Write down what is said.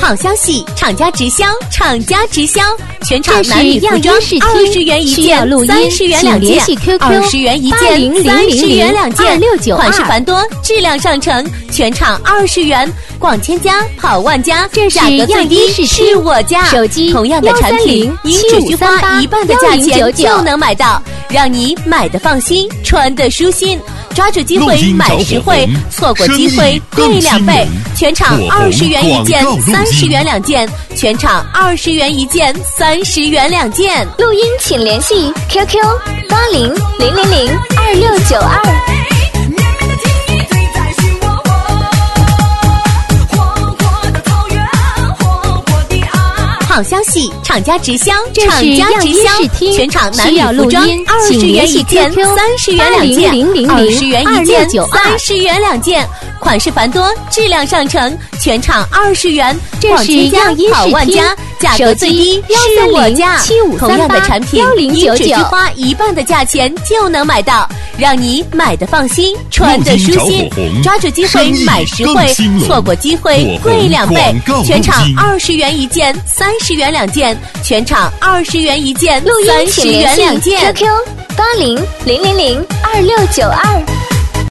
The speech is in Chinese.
好消息，厂家直销，全场男女服装20元一件，30元2件，20元一件，30元2件，2692，款式繁多，质量上乘，全场20元，逛千家跑万家，价格最低是我家。 手机同样的产品，您只需花一半的价钱就能买到，让你买的放心，穿的舒心。抓住机会买实惠，错过机会贵2倍。全场20元一件，30元2件，全场20元一件，30元2件。 录音请联系 QQ8000022692。 好消息，厂家直销，全场男女服装20元一件，30元2件，20元一件，30元2件，款式繁多，质量上乘，全场20元，逛千家跑万家，价格最低是我家。同样的产品，您只需花一半的价钱就能买到，让你买的放心，穿的舒心。抓住机会买实惠，错过机会贵2倍。全场20元一件，30元2件，全场20元一件，30元2件。 QQ8000022692。